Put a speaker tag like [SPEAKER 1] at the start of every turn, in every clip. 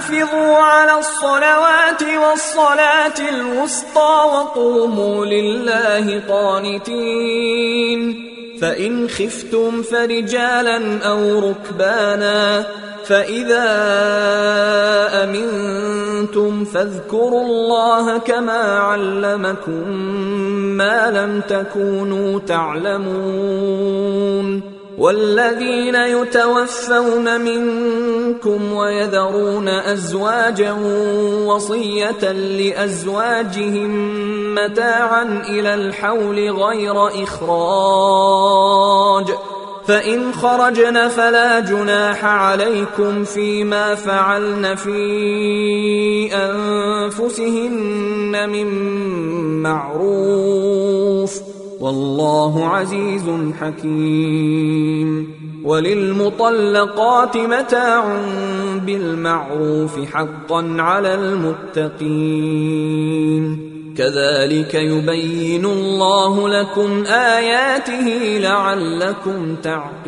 [SPEAKER 1] حافظوا على الصلوات والصلاة الوسطى وقوموا لله قانتين. فإن خفتم فرجالا أو ركبانا فإذا أمنتم فاذكروا الله كما علمكم ما لم تكونوا تعلمون. والذين يتوفون منكم ويذرون أزواجا وصية لأزواجهم متاعا إلى الحول غير إخراج فإن خرجن فلا جناح عليكم فيما فعلن في أنفسهن من معروف والله عزيز حكيم. وللمطلقات متاع بالمعروف حقا على المتقين. كذلك يبين الله لكم آياته لعلكم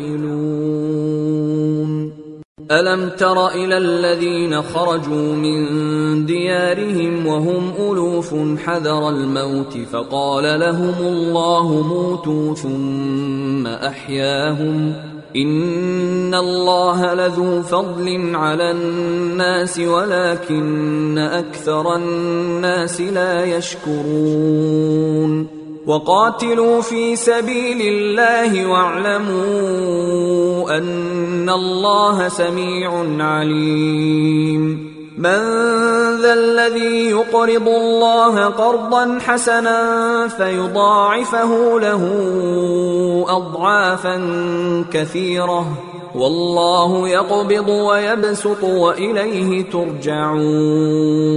[SPEAKER 1] تعقلون. ألم تر إلى الذين خرجوا من ديارهم وهم ألوف حذر الموت فقال لهم الله موتوا ثم أحياهم إن الله لذو فضل على الناس ولكن أكثر الناس لا يشكرون. وقاتلوا في سبيل الله واعلموا أن الله سميع عليم. من ذا الذي يقرض الله قرضا حسنا فيضاعفه له أضعافا كثيرة والله يقبض ويبسط وإليه ترجعون.